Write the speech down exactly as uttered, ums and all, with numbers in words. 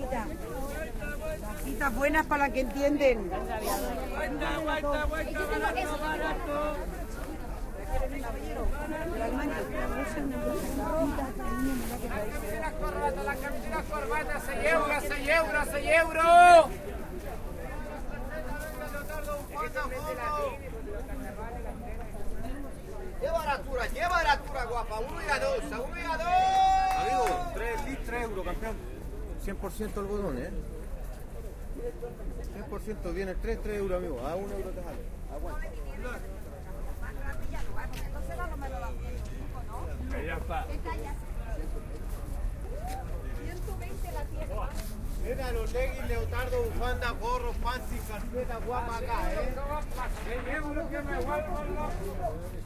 Vaquita. Vaquitas buenas para las que entienden. Vuelta, vuelta, vuelta, barato, barato. La corbata, la camiseta, corbata, seis euros, seis euros, seis euros. Lleva baratura, lleva baratura, guapa. Uno y a dos, a uno y a dos. Amigo, tres euros, campeón. cien por ciento algodón, ¿eh? cien por ciento viene el tres, tres euros, amigo. A un euro te sale. Aguanta. Ya está. Mira los leggings, leotardo, bufanda, gorro, panty, carpeta, guapa acá, ¿eh? seis euros que me vuelvo loco.